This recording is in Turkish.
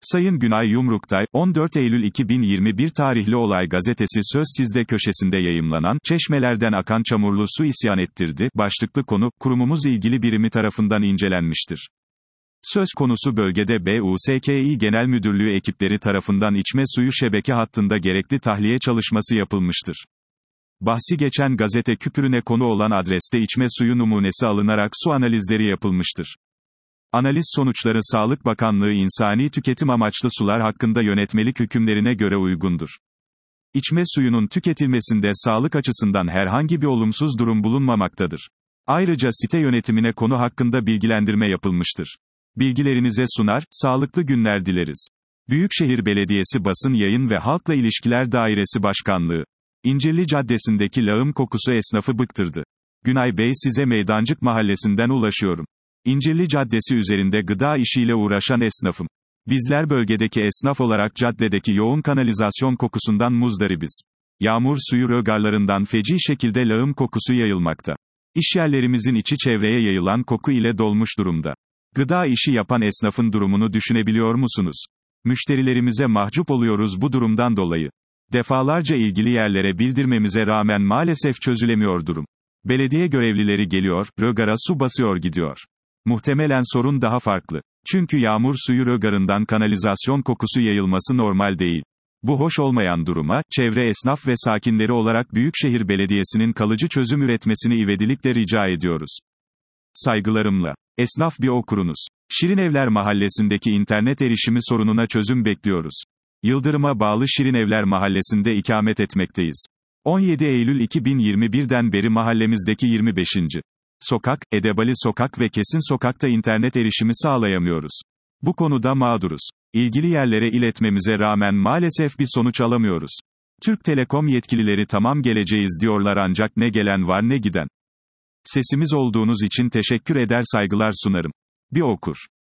Sayın Günay Yumruktay, 14 Eylül 2021 tarihli Olay Gazetesi Söz Sizde köşesinde yayımlanan, "Çeşmelerden akan çamurlu su isyan ettirdi" başlıklı konu, kurumumuz ilgili birimi tarafından incelenmiştir. Söz konusu bölgede BUSKİ Genel Müdürlüğü ekipleri tarafından içme suyu şebeke hattında gerekli tahliye çalışması yapılmıştır. Bahsi geçen gazete küpürüne konu olan adreste içme suyu numunesi alınarak su analizleri yapılmıştır. Analiz sonuçları Sağlık Bakanlığı insani tüketim amaçlı sular hakkında yönetmelik hükümlerine göre uygundur. İçme suyunun tüketilmesinde sağlık açısından herhangi bir olumsuz durum bulunmamaktadır. Ayrıca site yönetimine konu hakkında bilgilendirme yapılmıştır. Bilgilerinize sunar, sağlıklı günler dileriz. Büyükşehir Belediyesi Basın Yayın ve Halkla İlişkiler Dairesi Başkanlığı. İncirli Caddesi'ndeki lağım kokusu esnafı bıktırdı. Günay Bey, size Meydancık Mahallesi'nden ulaşıyorum. İncirli Caddesi üzerinde gıda işiyle uğraşan esnafım. Bizler bölgedeki esnaf olarak caddedeki yoğun kanalizasyon kokusundan muzdaribiz. Yağmur suyu rögarlarından feci şekilde lağım kokusu yayılmakta. İşyerlerimizin içi çevreye yayılan koku ile dolmuş durumda. Gıda işi yapan esnafın durumunu düşünebiliyor musunuz? Müşterilerimize mahcup oluyoruz bu durumdan dolayı. Defalarca ilgili yerlere bildirmemize rağmen maalesef çözülemiyor durum. Belediye görevlileri geliyor, rögara su basıyor gidiyor. Muhtemelen sorun daha farklı. Çünkü yağmur suyu rögarından kanalizasyon kokusu yayılması normal değil. Bu hoş olmayan duruma, çevre esnaf ve sakinleri olarak Büyükşehir Belediyesi'nin kalıcı çözüm üretmesini ivedilikle rica ediyoruz. Saygılarımla. Esnaf bir okurunuz. Şirinevler Mahallesi'ndeki internet erişimi sorununa çözüm bekliyoruz. Yıldırım'a bağlı Şirinevler Mahallesi'nde ikamet etmekteyiz. 17 Eylül 2021'den beri mahallemizdeki 25. Sokak, Edebali Sokak ve Kesin Sokak'ta internet erişimi sağlayamıyoruz. Bu konuda mağduruz. İlgili yerlere iletmemize rağmen maalesef bir sonuç alamıyoruz. Türk Telekom yetkilileri tamam geleceğiz diyorlar ancak ne gelen var ne giden. Sesimiz olduğunuz için teşekkür eder saygılar sunarım. Bir okur.